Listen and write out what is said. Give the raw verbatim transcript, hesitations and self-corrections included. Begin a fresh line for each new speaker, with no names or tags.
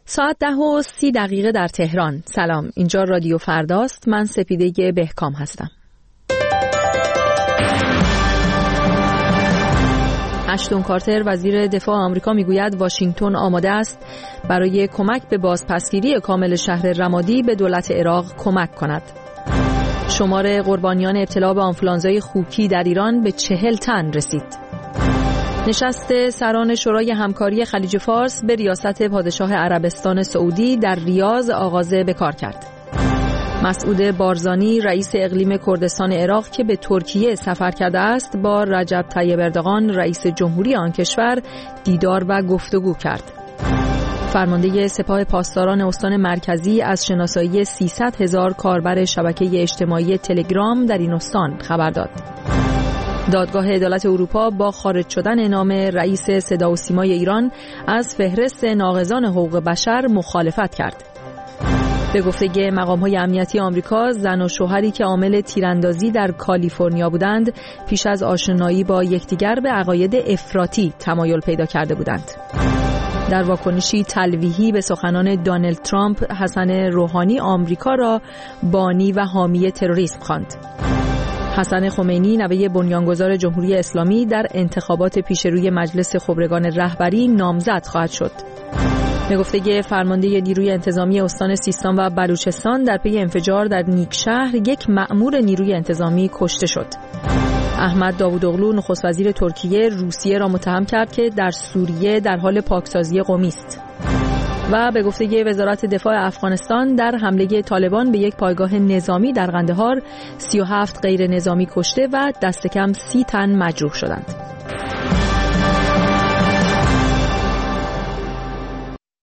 ساعت ده و سی دقیقه در تهران. سلام، اینجا رادیو فرداست. من سپیده بهکام هستم. اشتون کارتر وزیر دفاع آمریکا میگوید واشنگتن آماده است برای کمک به بازپسگیری کامل شهر رمادی به دولت عراق کمک کند. شمار قربانیان ابتلا به آنفولانزای خوکی در ایران به چهل تن رسید. نشست سران شورای همکاری خلیج فارس به ریاست پادشاه عربستان سعودی در ریاض آغاز به کار کرد. مسعود بارزانی رئیس اقلیم کردستان عراق که به ترکیه سفر کرده است با رجب طیب اردوغان رئیس جمهوری آن کشور دیدار و گفتگو کرد. فرمانده سپاه پاسداران استان مرکزی از شناسایی سیصد هزار کاربر شبکه اجتماعی تلگرام در این استان خبر داد. دادگاه عدالت اروپا با خارج شدن نام رئیس صدا و سیمای ایران از فهرست ناقضان حقوق بشر مخالفت کرد. به گفته مقام‌های امنیتی آمریکا، زن و شوهری که عامل تیراندازی در کالیفرنیا بودند، پیش از آشنایی با یکدیگر به عقاید افراطی تمایل پیدا کرده بودند. در واکنشی تلویحی به سخنان دونالد ترامپ، حسن روحانی آمریکا را بانی و حامی تروریسم خواند. حسن خمینی نوه بنیانگذار جمهوری اسلامی در انتخابات پیشروی مجلس خبرگان رهبری نامزد خواهد شد. به گفته فرمانده نیروی انتظامی استان سیستان و بلوچستان، در پی انفجار در نیکشهر یک مأمور نیروی انتظامی کشته شد. احمد داوودوغلو نخست وزیر ترکیه روسیه را متهم کرد که در سوریه در حال پاکسازی قومی است. و به گفته وزارت دفاع افغانستان، در حمله طالبان به یک پایگاه نظامی در قندهار سی و هفت غیر نظامی کشته و دست کم سی تن مجروح شدند.